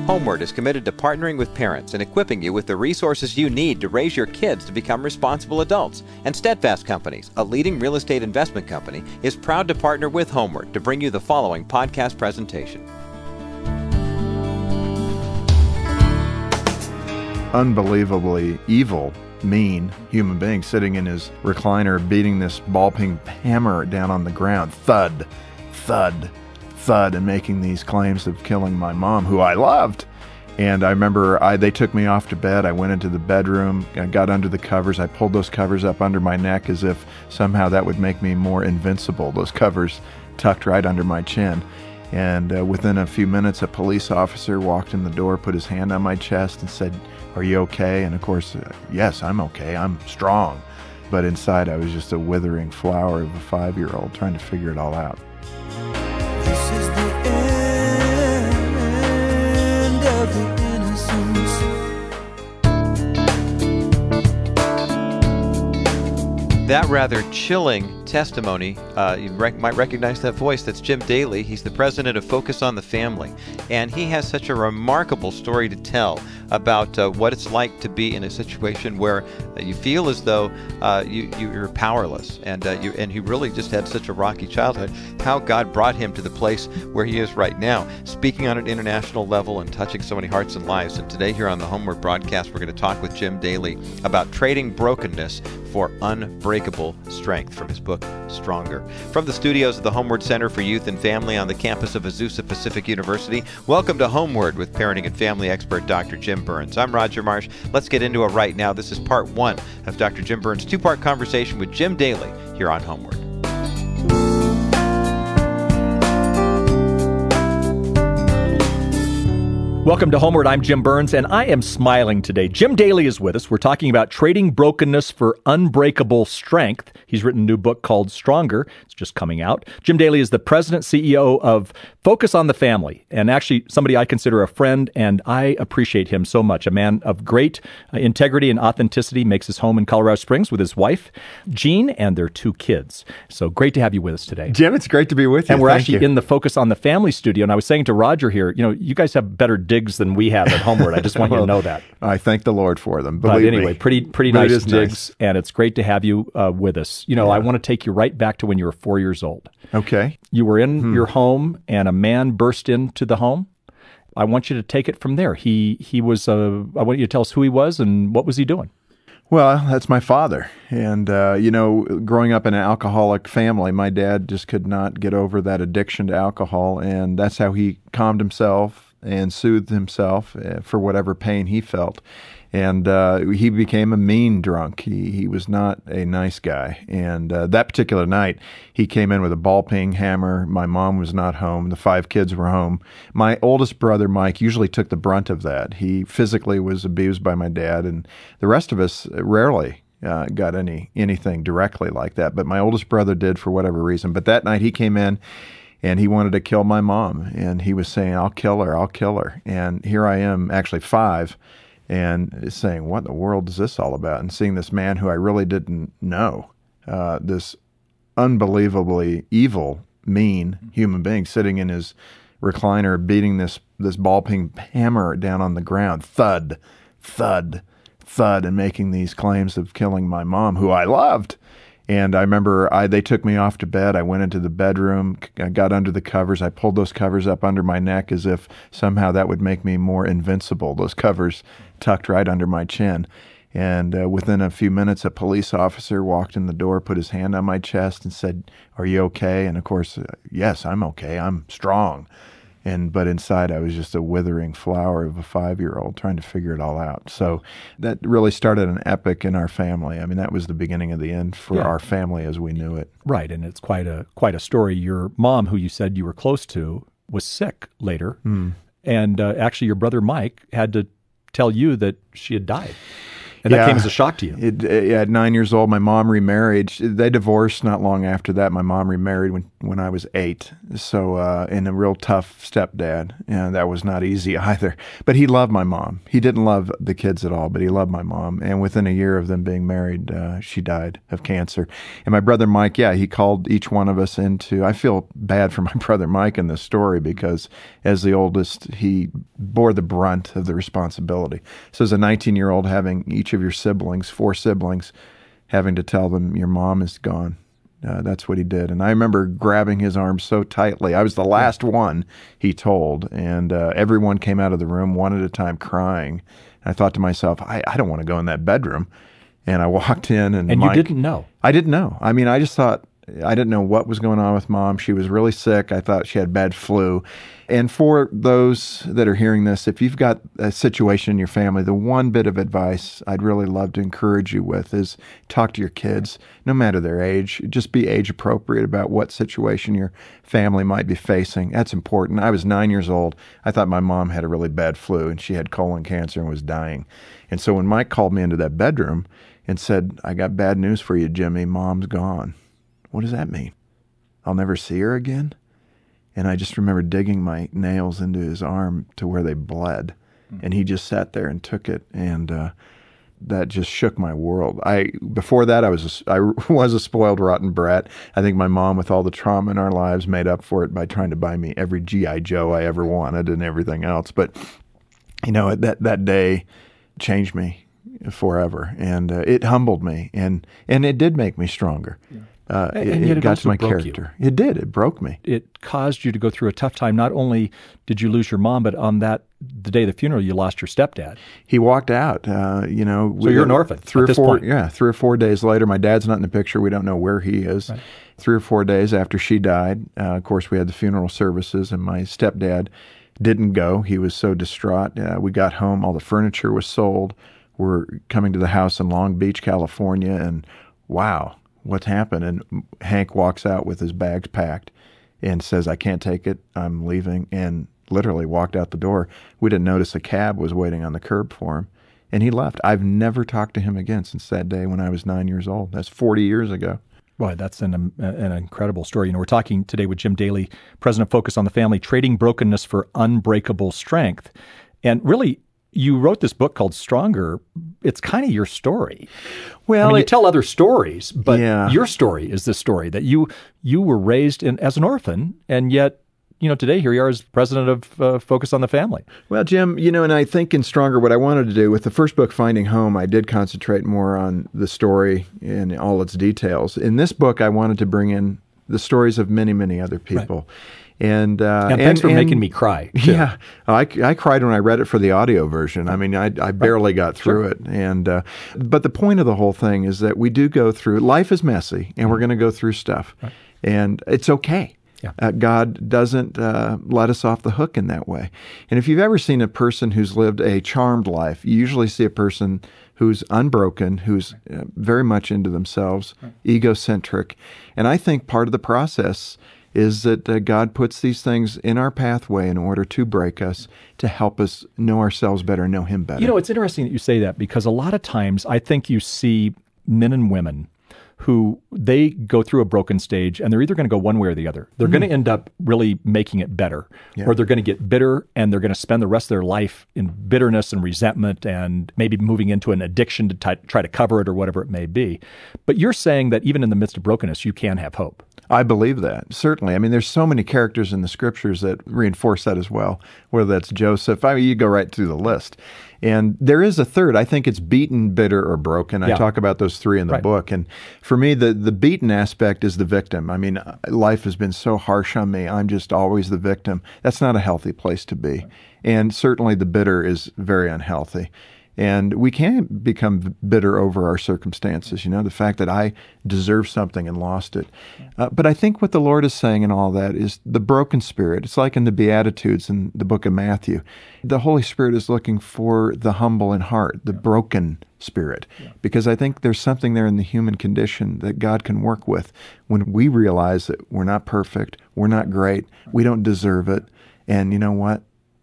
Homeward is committed to partnering with parents and equipping you with the resources you need to raise your kids to become responsible adults. And Steadfast Companies, a leading real estate investment company, is proud to partner with Homeward to bring you the following podcast presentation. Unbelievably evil, mean human being sitting in his recliner beating this ball-peen hammer down on the ground. Thud, thud, thud, and making these claims of killing my mom, who I loved. And I remember they took me off to bed. I went into the bedroom, I got under the covers. I pulled those covers up under my neck as if somehow that would make me more invincible. Those covers tucked right under my chin. And within a few minutes, a police officer walked in the door, put his hand on my chest and said, "Are you okay?" And of course, yes, I'm okay. I'm strong. But inside, I was just a withering flower of a 5-year-old trying to figure it all out. This is the end of the innocence. That rather chilling testimony, you might recognize that voice. That's Jim Daly. He's the president of Focus on the Family. And he has such a remarkable story to tell about what it's like to be in a situation where you feel as though you're powerless. And he really just had such a rocky childhood. How God brought him to the place where he is right now, speaking on an international level and touching so many hearts and lives. And today here on the Homeward broadcast, we're going to talk with Jim Daly about trading brokenness for unbreakable strength from his book, Stronger. From the studios of the Homeward Center for Youth and Family on the campus of Azusa Pacific University, welcome to Homeward with parenting and family expert Dr. Jim Burns. I'm Roger Marsh. Let's get into it right now. This is part one of Dr. Jim Burns' two-part conversation with Jim Daly here on Homeward. Welcome to Homeward. I'm Jim Burns, and I am smiling today. Jim Daly is with us. We're talking about trading brokenness for unbreakable strength. He's written a new book called Stronger. It's just coming out. Jim Daly is the president, CEO of Focus on the Family, and actually somebody I consider a friend, and I appreciate him so much. A man of great integrity and authenticity, makes his home in Colorado Springs with his wife, Jean, and their 2 kids. So great to have you with us today. Jim, it's great to be with you. And we're Thank actually you. in the Focus on the Family studio, and I was saying to Roger here, you guys have better digs than we have at Homeward. I just want you to know that. I thank the Lord for them. But Believe anyway, me. pretty But it nice is digs, nice. and it's great to have you with us. I want to take you right back to when you were 4 years old. Okay. You were in your home, and a man burst into the home. I want you to take it from there. He was. I want you to tell us who he was and what was he doing. Well, that's my father. And, growing up in an alcoholic family, my dad just could not get over that addiction to alcohol. And that's how he calmed himself and soothed himself for whatever pain he felt. And he became a mean drunk. He was not a nice guy. And that particular night, he came in with a ball-peen hammer. My mom was not home. The 5 kids were home. My oldest brother, Mike, usually took the brunt of that. He physically was abused by my dad, and the rest of us rarely got anything directly like that. But my oldest brother did for whatever reason. But that night, he came in, and he wanted to kill my mom. And he was saying, I'll kill her, I'll kill her. And here I am, actually 5, and saying, what in the world is this all about? And seeing this man who I really didn't know, this unbelievably evil, mean human being sitting in his recliner beating this ball-peen hammer down on the ground. Thud, thud, thud, and making these claims of killing my mom, who I loved. And I remember they took me off to bed. I went into the bedroom, I got under the covers. I pulled those covers up under my neck as if somehow that would make me more invincible. Those covers tucked right under my chin. And within a few minutes, a police officer walked in the door, put his hand on my chest and said, "Are you okay?" And of course, yes, I'm okay. I'm strong. But inside, I was just a withering flower of a 5-year-old trying to figure it all out. So that really started an epic in our family. I mean, that was the beginning of the end for our family as we knew it. Right, and it's quite a story. Your mom, who you said you were close to, was sick later, and actually your brother Mike had to tell you that she had died. And that came as a shock to you. At 9 years old, my mom remarried. They divorced not long after that. My mom remarried when I was 8. So, and a real tough stepdad. And that was not easy either. But he loved my mom. He didn't love the kids at all, but he loved my mom. And within a year of them being married, she died of cancer. And my brother Mike, he called each one of us into, I feel bad for my brother Mike in this story because as the oldest, he bore the brunt of the responsibility. So as a 19-year-old having each of your siblings, 4 siblings, having to tell them your mom is gone. That's what he did. And I remember grabbing his arm so tightly. I was the last one he told. And everyone came out of the room one at a time crying. And I thought to myself, I don't want to go in that bedroom. And I walked in and Mike, you didn't know? I didn't know. I mean, I just thought, I didn't know what was going on with Mom. She was really sick. I thought she had bad flu. And for those that are hearing this, if you've got a situation in your family, the one bit of advice I'd really love to encourage you with is talk to your kids, no matter their age. Just be age appropriate about what situation your family might be facing. That's important. I was 9 years old. I thought my mom had a really bad flu and she had colon cancer and was dying. And so when Mike called me into that bedroom and said, I got bad news for you, Jimmy, Mom's gone. What does that mean? I'll never see her again? And I just remember digging my nails into his arm to where they bled. And he just sat there and took it, and that just shook my world. Before that, I was a spoiled, rotten brat. I think my mom, with all the trauma in our lives, made up for it by trying to buy me every G.I. Joe I ever wanted and everything else. But, that day changed me forever, and it humbled me, and it did make me stronger. Yeah. It got to my character. It did. It broke me. It caused you to go through a tough time. Not only did you lose your mom, but on the day of the funeral, you lost your stepdad. He walked out. So you're an orphan. 3 or 4 days later. My dad's not in the picture. We don't know where he is. Right. 3 or 4 days after she died, of course, we had the funeral services, and my stepdad didn't go. He was so distraught. We got home. All the furniture was sold. We're coming to the house in Long Beach, California, and wow. What's happened? And Hank walks out with his bags packed and says, I can't take it. I'm leaving. And literally walked out the door. We didn't notice a cab was waiting on the curb for him. And he left. I've never talked to him again since that day when I was 9 years old. That's 40 years ago. Boy, that's an incredible story. We're talking today with Jim Daly, president of Focus on the Family, Trading Brokenness for Unbreakable Strength. And really, you wrote this book called Stronger. It's kind of your story. Well, you tell other stories, but your story is the story that you were raised in as an orphan, and yet, today here you are as president of Focus on the Family. Well, Jim, and I think in Stronger, what I wanted to do with the first book, Finding Home, I did concentrate more on the story in all its details. In this book, I wanted to bring in the stories of many, many other people. Right. And thanks for making me cry, too. Yeah, I cried when I read it for the audio version. I mean, I barely got through it. And but the point of the whole thing is that we do go through, life is messy, and we're going to go through stuff. Right. And it's okay. Yeah. God doesn't let us off the hook in that way. And if you've ever seen a person who's lived a charmed life, you usually see a person who's unbroken, who's very much into themselves, egocentric. And I think part of the process is that God puts these things in our pathway in order to break us, to help us know ourselves better, know Him better. It's interesting that you say that, because a lot of times I think you see men and women who they go through a broken stage, and they're either going to go one way or the other. They're going to end up really making it better, or they're going to get bitter, and they're going to spend the rest of their life in bitterness and resentment, and maybe moving into an addiction to try to cover it or whatever it may be. But you're saying that even in the midst of brokenness, you can have hope. I believe that, certainly. I mean, there's so many characters in the Scriptures that reinforce that as well, whether that's Joseph. I mean, you go right through the list. And there is a third. I think it's beaten, bitter, or broken. I talk about those three in the book. And for me, the beaten aspect is the victim. I mean, life has been so harsh on me. I'm just always the victim. That's not a healthy place to be. And certainly the bitter is very unhealthy. And we can become bitter over our circumstances, the fact that I deserve something and lost it. But I think what the Lord is saying in all that is the broken spirit. It's like in the Beatitudes in the book of Matthew. The Holy Spirit is looking for the humble in heart, the broken spirit, because I think there's something there in the human condition that God can work with when we realize that we're not perfect, we're not great, we don't deserve it. And you know what?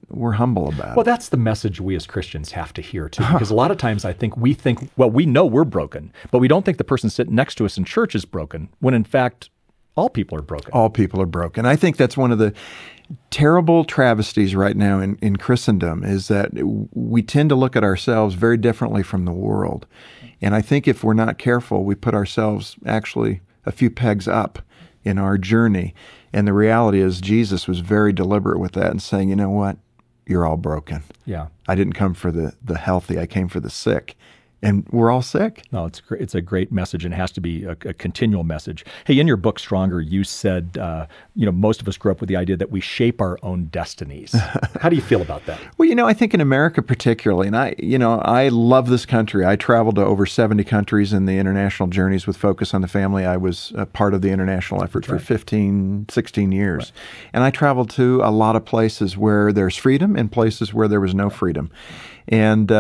we're humble about Well, it. that's the message we as Christians have to hear, too, because a lot of times I think we know we're broken, but we don't think the person sitting next to us in church is broken, when in fact, all people are broken. All people are broken. I think that's one of the terrible travesties right now in Christendom, is that we tend to look at ourselves very differently from the world. And I think if we're not careful, we put ourselves actually a few pegs up in our journey. And the reality is Jesus was very deliberate with that and saying, you know what? You're all broken. Yeah. I didn't come for the healthy. I came for the sick. And we're all sick. No, it's a great message, and it has to be a continual message. Hey, in your book, Stronger, you said, most of us grew up with the idea that we shape our own destinies. How do you feel about that? Well, I think in America particularly, and I love this country. I traveled to over 70 countries in the international journeys with Focus on the Family. I was a part of the international effort for 15, 16 years. Right. And I traveled to a lot of places where there's freedom and places where there was no freedom. And,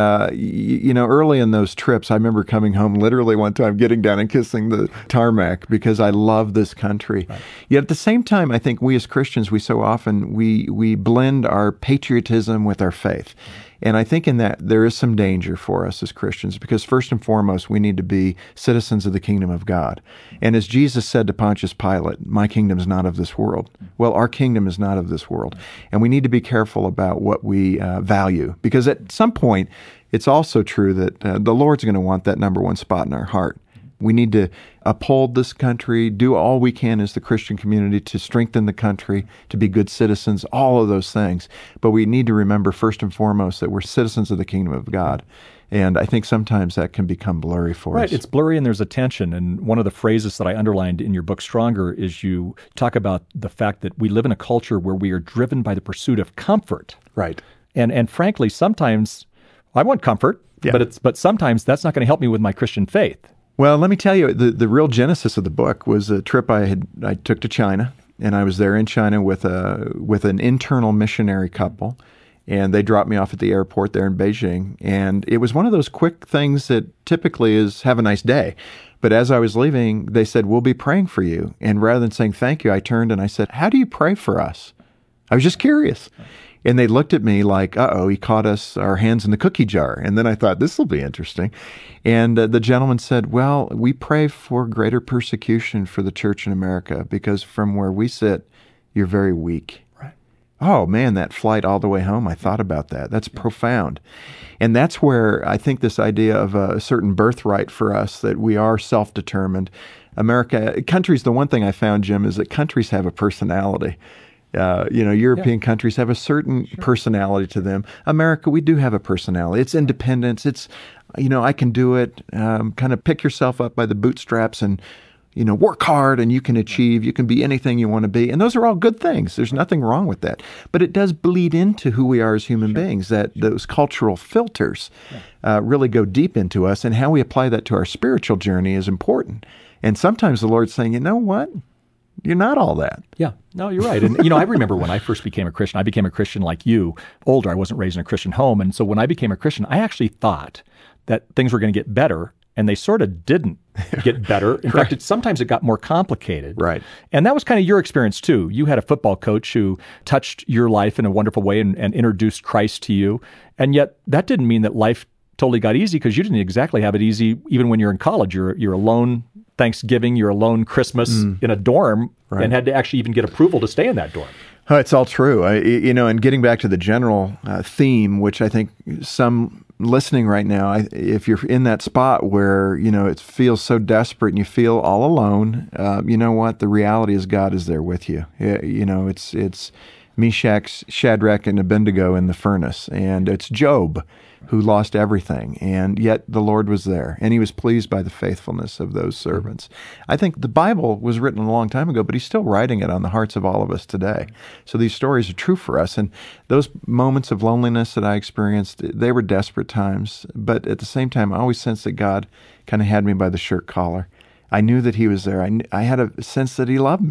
early in those trips, I remember coming home literally one time, getting down and kissing the tarmac because I love this country. Right. Yet at the same time, I think we as Christians, we so often, we blend our patriotism with our faith. And I think in that there is some danger for us as Christians, because first and foremost, we need to be citizens of the kingdom of God. And as Jesus said to Pontius Pilate, my kingdom is not of this world. Well, our kingdom is not of this world. And we need to be careful about what we value, because at some point, it's also true that the Lord's going to want that number one spot in our heart. We need to uphold this country, do all we can as the Christian community to strengthen the country, to be good citizens, all of those things. But we need to remember first and foremost that we're citizens of the kingdom of God. And I think sometimes that can become blurry for us. Right, it's blurry and there's a tension. And one of the phrases that I underlined in your book, Stronger, is you talk about the fact that we live in a culture where we are driven by the pursuit of comfort. Right. And frankly, sometimes I want comfort, but sometimes that's not going to help me with my Christian faith. Well, let me tell you, the real genesis of the book was a trip I took to China, and I was there in China with an internal missionary couple, and they dropped me off at the airport there in Beijing, and it was one of those quick things that typically is have a nice day. But as I was leaving, they said, we'll be praying for you. And rather than saying thank you, I turned and I said, how do you pray for us? I was just curious. And they looked at me like, he caught our hands in the cookie jar. And then I thought, this will be interesting. And the gentleman said, well, we pray for greater persecution for the church in America because from where we sit, you're very weak. Right. Oh, man, that flight all the way home, I thought about that. That's profound. And that's where I think this idea of a certain birthright for us, that we are self-determined. Countries, the one thing I found, Jim, is that countries have a personality. European countries have a certain personality to them. America, we do have a personality. It's independence. It's, I can do it. Kind of pick yourself up by the bootstraps and, work hard and you can achieve. You can be anything you want to be. And those are all good things. There's nothing wrong with that. But it does bleed into who we are as human beings, that those cultural filters really go deep into us. And how we apply that to our spiritual journey is important. And sometimes the Lord's saying, you know what? You're not all that. Yeah. No, you're right. And, I remember when I first became a Christian, I became a Christian like you, older. I wasn't raised in a Christian home. And so when I became a Christian, I actually thought that things were going to get better, and they sort of didn't get better. In fact, sometimes it got more complicated. Right. And that was kind of your experience, too. You had a football coach who touched your life in a wonderful way and introduced Christ to you. And yet that didn't mean that life totally got easy, because you didn't exactly have it easy even when you're in college. You're alone Thanksgiving, you're alone Christmas in a dorm, right, and had to actually even get approval to stay in that dorm. Oh, it's all true. And getting back to the general theme, which I think some listening right now, if you're in that spot where, it feels so desperate and you feel all alone, you know what? The reality is God is there with you. It's Meshach, Shadrach, and Abednego in the furnace, and it's Job who lost everything, and yet the Lord was there, and he was pleased by the faithfulness of those servants. I think the Bible was written a long time ago, but he's still writing it on the hearts of all of us today. So these stories are true for us, and those moments of loneliness that I experienced, they were desperate times, but at the same time, I always sensed that God kind of had me by the shirt collar. I knew that he was there. I had a sense that he loved me,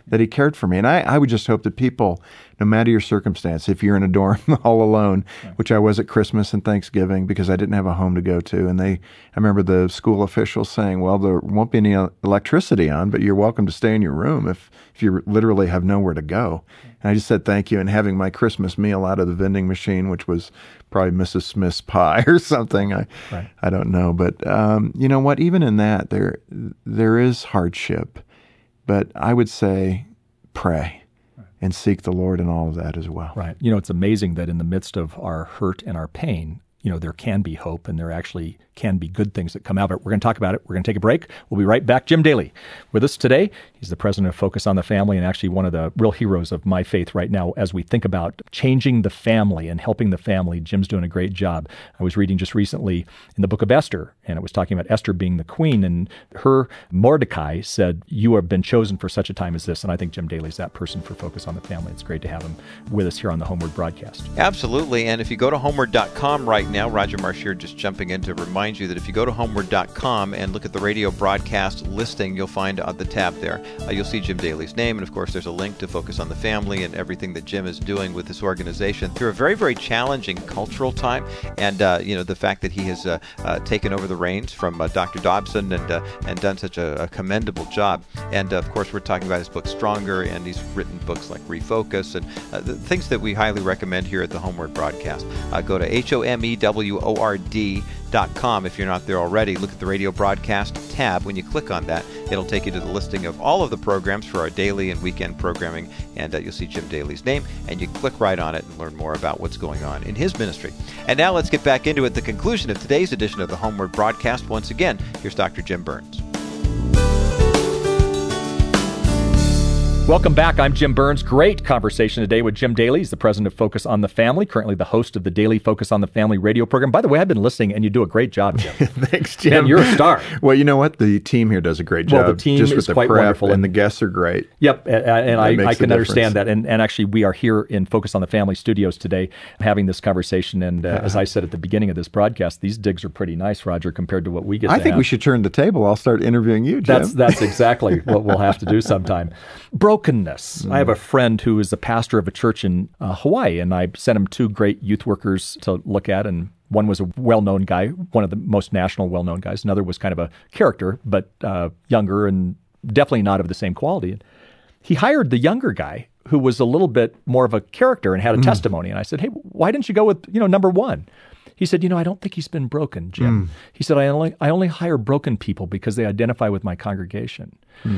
that he cared for me. And I would just hope that people, no matter your circumstance, if you're in a dorm all alone, which I was at Christmas and Thanksgiving because I didn't have a home to go to, and I remember the school officials saying, well, there won't be any electricity on, but you're welcome to stay in your room if you literally have nowhere to go. And I just said thank you, and having my Christmas meal out of the vending machine, which was probably Mrs. Smith's pie or something. I don't know. But you know what? Even in that, there is hardship. But I would say pray and seek the Lord in all of that as well. Right. You know, it's amazing that in the midst of our hurt and our pain, you know, there can be hope and there actually can be good things that come out of it. We're going to talk about it. We're going to take a break. We'll be right back. Jim Daly with us today. He's the president of Focus on the Family and actually one of the real heroes of my faith right now as we think about changing the family and helping the family. Jim's doing a great job. I was reading just recently in the book of Esther, and it was talking about Esther being the queen, and her Mordecai said, you have been chosen for such a time as this. And I think Jim Daly's that person for Focus on the Family. It's great to have him with us here on the Homeward broadcast. Absolutely. And if you go to homeward.com right now, Roger Marchier just jumping in to remind you that if you go to homeward.com and look at the radio broadcast listing, you'll find the tab there. You'll see Jim Daly's name, and of course there's a link to Focus on the Family and everything that Jim is doing with this organization through a very, very challenging cultural time. And you know, the fact that he has taken over the reins from Dr. Dobson and done such a commendable job. And of course we're talking about his book Stronger, and he's written books like Refocus and the things that we highly recommend here at the Homeward broadcast. Go to HOMEWORD.com if you're not there already. Look at the radio broadcast tab. When you click on that, it'll take you to the listing of all of the programs for our daily and weekend programming, and you'll see Jim Daly's name, and you click right on it and learn more about what's going on in his ministry. And now let's get back into it. The conclusion of today's edition of the Homeward broadcast. Once again, here's Dr. Jim Burns. Welcome back. I'm Jim Burns. Great conversation today with Jim Daly. He's the president of Focus on the Family, currently the host of the daily Focus on the Family radio program. By the way, I've been listening, and you do a great job, Jim. Thanks, Jim. Man, you're a star. Well, you know what? The team here does a great job. Well, the team just is with the quite prep, wonderful. And the guests are great. Yep, and I can understand difference. that. And actually, we are here in Focus on the Family studios today having this conversation. And as I said at the beginning of this broadcast, these digs are pretty nice, Roger, compared to what we get to I think have. we should turn the table. I'll start interviewing you, Jim. That's exactly what we'll have to do sometime. Brokenness. I have a friend who is the pastor of a church in Hawaii, and I sent him two great youth workers to look at, and one was a well-known guy, one of the most national well-known guys. Another was kind of a character, but younger and definitely not of the same quality. And he hired the younger guy who was a little bit more of a character and had a testimony. And I said, hey, why didn't you go with, number one? He said, I don't think he's been broken, Jim. He said, I only hire broken people because they identify with my congregation.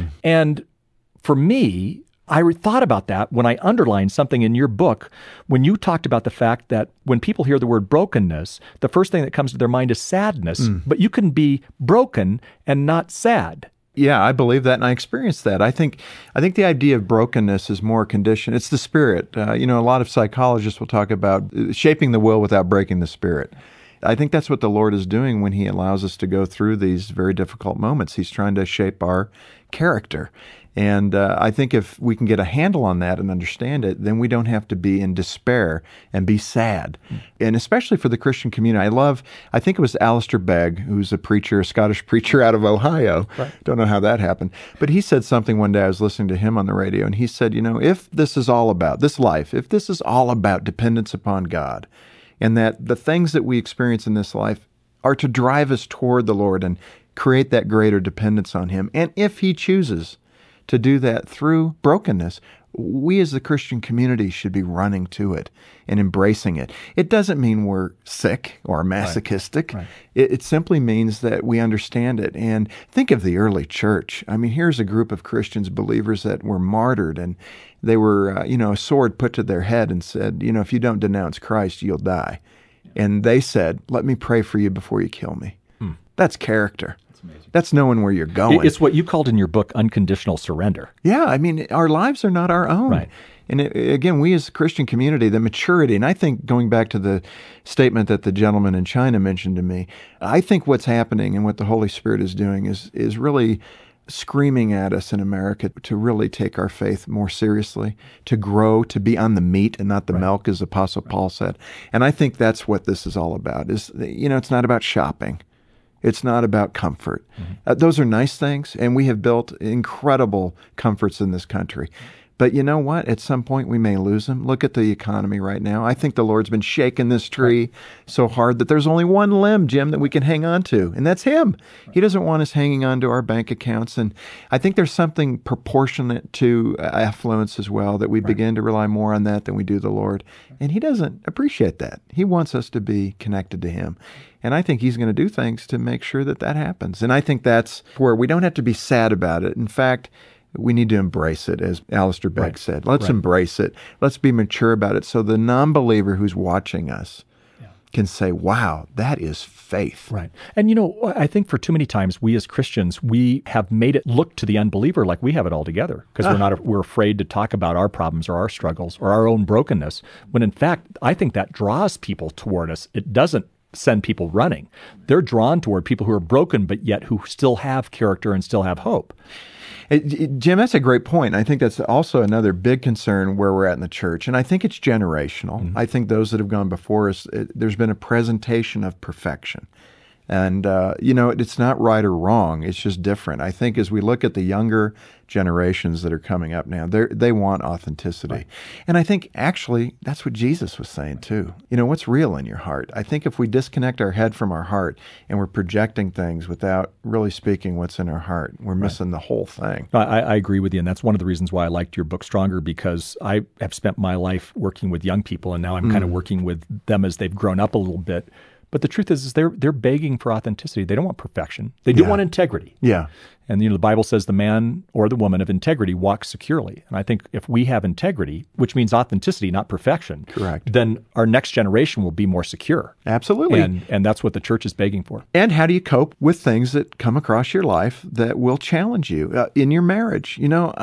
And for me, I thought about that when I underlined something in your book, when you talked about the fact that when people hear the word brokenness, the first thing that comes to their mind is sadness, but you can be broken and not sad. Yeah, I believe that, and I experienced that. I think the idea of brokenness is more a condition. It's the spirit. A lot of psychologists will talk about shaping the will without breaking the spirit. I think that's what the Lord is doing when He allows us to go through these very difficult moments. He's trying to shape our character. And I think if we can get a handle on that and understand it, then we don't have to be in despair and be sad. And especially for the Christian community, I think it was Alistair Begg, who's a Scottish preacher out of Ohio. Right. Don't know how that happened. But he said something one day, I was listening to him on the radio, and he said, if this is all about, this life, if this is all about dependence upon God, and that the things that we experience in this life are to drive us toward the Lord and create that greater dependence on Him, and if He chooses to do that through brokenness, we as the Christian community should be running to it and embracing it. It doesn't mean we're sick or masochistic. Right. It simply means that we understand it. And think of the early church. I mean, here's a group of Christians, believers that were martyred, and they were, a sword put to their head and said, if you don't denounce Christ, you'll die. And they said, let me pray for you before you kill me. That's character. That's knowing where you're going. It's what you called in your book unconditional surrender. Yeah, I mean, our lives are not our own. Right. And again, we as a Christian community, the maturity, and I think going back to the statement that the gentleman in China mentioned to me, I think what's happening and what the Holy Spirit is doing is really screaming at us in America to really take our faith more seriously, to grow, to be on the meat and not the milk, as Apostle Paul said. And I think that's what this is all about. It's not about shopping. It's not about comfort. Those are nice things, and we have built incredible comforts in this country. But you know what? At some point, we may lose them. Look at the economy right now. I think the Lord's been shaking this tree so hard that there's only one limb, Jim, that we can hang on to, and that's Him. He doesn't want us hanging on to our bank accounts. And I think there's something proportionate to affluence as well, that we begin to rely more on that than we do the Lord. And He doesn't appreciate that. He wants us to be connected to Him. And I think He's going to do things to make sure that that happens. And I think that's where we don't have to be sad about it. In fact, we need to embrace it, as Alistair Begg said. Let's embrace it. Let's be mature about it so the non-believer who's watching us can say, wow, that is faith. Right. And, I think for too many times, we as Christians, we have made it look to the unbeliever like we have it all together, because we're afraid to talk about our problems or our struggles or our own brokenness, when in fact, I think that draws people toward us. It doesn't send people running. They're drawn toward people who are broken, but yet who still have character and still have hope. Jim, that's a great point. I think that's also another big concern where we're at in the church, and I think it's generational. I think those that have gone before us, there's been a presentation of perfection. And, it's not right or wrong. It's just different. I think as we look at the younger generations that are coming up now, they want authenticity. Right. And I think actually that's what Jesus was saying too. What's real in your heart? I think if we disconnect our head from our heart and we're projecting things without really speaking what's in our heart, we're missing the whole thing. I agree with you. And that's one of the reasons why I liked your book, Stronger, because I have spent my life working with young people, and now I'm kind of working with them as they've grown up a little bit. But the truth is they're begging for authenticity. They don't want perfection. They do want integrity. Yeah. And the Bible says the man or the woman of integrity walks securely. And I think if we have integrity, which means authenticity, not perfection, correct, then our next generation will be more secure. Absolutely. And that's what the church is begging for. And how do you cope with things that come across your life that will challenge you in your marriage?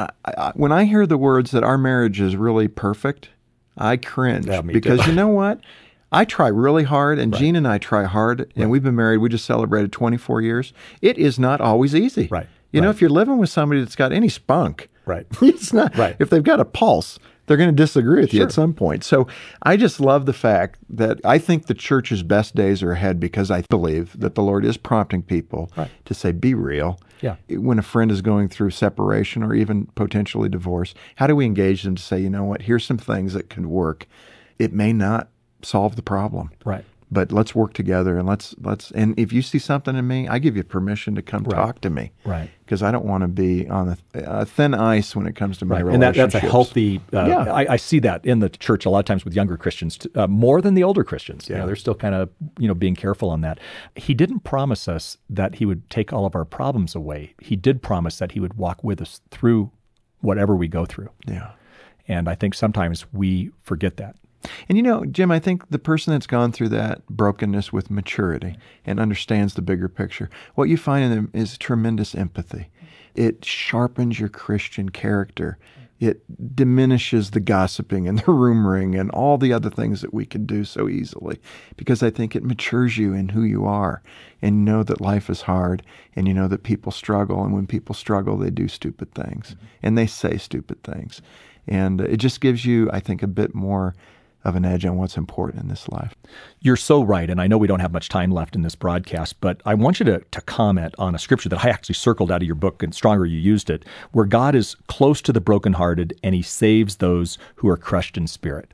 When I hear the words that our marriage is really perfect, I cringe. Yeah, me because too. You know what? I try really hard, and Jean and I try hard, and we've been married. We just celebrated 24 years. It is not always easy. Right. You know, if you're living with somebody that's got any spunk, it's not. Right. If they've got a pulse, they're going to disagree with you at some point. So I just love the fact that I think the church's best days are ahead, because I believe that the Lord is prompting people to say, be real. Yeah. When a friend is going through separation or even potentially divorce, how do we engage them to say, you know what, here's some things that can work. It may not solve the problem. Right. But let's work together, and let's and if you see something in me, I give you permission to come talk to me. Right. Because I don't want to be on a thin ice when it comes to my relationships. And that's a healthy, I see that in the church a lot of times with younger Christians, more than the older Christians. They're still kind of, being careful on that. He didn't promise us that He would take all of our problems away. He did promise that He would walk with us through whatever we go through. Yeah. And I think sometimes we forget that. And Jim, I think the person that's gone through that brokenness with maturity and understands the bigger picture, what you find in them is tremendous empathy. It sharpens your Christian character. It diminishes the gossiping and the rumoring and all the other things that we can do so easily, because I think it matures you in who you are, and you know that life is hard, and you know that people struggle, and when people struggle, they do stupid things, and they say stupid things. And it just gives you, I think, a bit more of an edge on what's important in this life. You're so right, and I know we don't have much time left in this broadcast, but I want you to comment on a scripture that I actually circled out of your book, and Stronger, you used it, where God is close to the brokenhearted and He saves those who are crushed in spirit.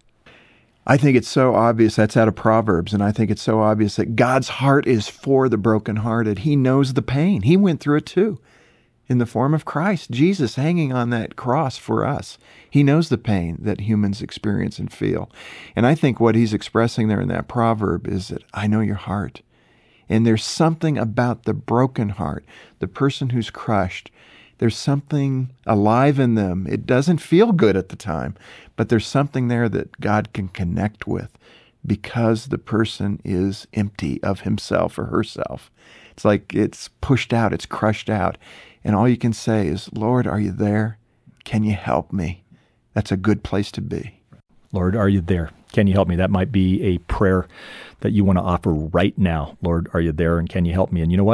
I think it's so obvious. That's out of Proverbs, and I think it's so obvious that God's heart is for the brokenhearted. He knows the pain. He went through it too. In the form of Christ, Jesus hanging on that cross for us. He knows the pain that humans experience and feel. And I think what He's expressing there in that proverb is that I know your heart. And there's something about the broken heart, the person who's crushed. There's something alive in them. It doesn't feel good at the time, but there's something there that God can connect with, because the person is empty of himself or herself. It's like it's pushed out, it's crushed out. And all you can say is, Lord, are you there? Can you help me? That's a good place to be. Lord, are you there? Can you help me? That might be a prayer that you want to offer right now. Lord, are you there, and can you help me? And you know what?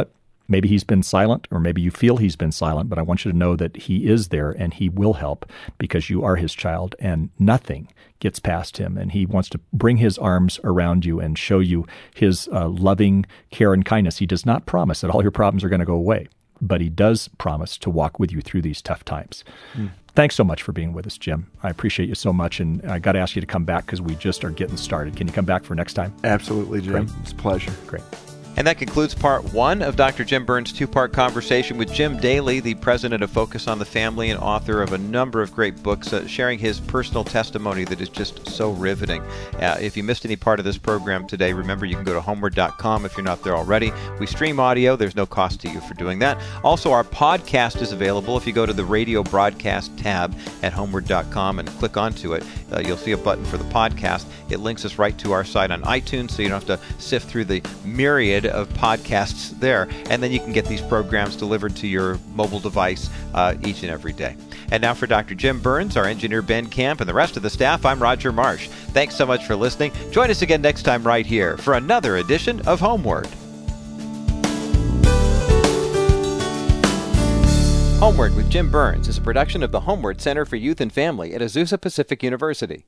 Maybe he's been silent, or maybe you feel he's been silent, but I want you to know that he is there and he will help because you are his child and nothing gets past him. And he wants to bring his arms around you and show you his loving care and kindness. He does not promise that all your problems are going to go away, but he does promise to walk with you through these tough times. Thanks so much for being with us, Jim. I appreciate you so much, and I got to ask you to come back because we just are getting started. Can you come back for next time? Absolutely, Jim. Great. It's a pleasure. Great. And that concludes part one of Dr. Jim Burns' two-part conversation with Jim Daly, the president of Focus on the Family and author of a number of great books, sharing his personal testimony that is just so riveting. If you missed any part of this program today, remember you can go to homeward.com if you're not there already. We stream audio. There's no cost to you for doing that. Also, our podcast is available. If you go to the radio broadcast tab at homeward.com and click onto it, you'll see a button for the podcast. It links us right to our site on iTunes, so you don't have to sift through the myriad of podcasts there, and then you can get these programs delivered to your mobile device each and every day. And now for Dr. Jim Burns, our engineer Ben Camp, and the rest of the staff, I'm Roger Marsh. Thanks so much for listening. Join us again next time right here for another edition of Homeward. Homeward with Jim Burns is a production of the Homeward Center for Youth and Family at Azusa Pacific University.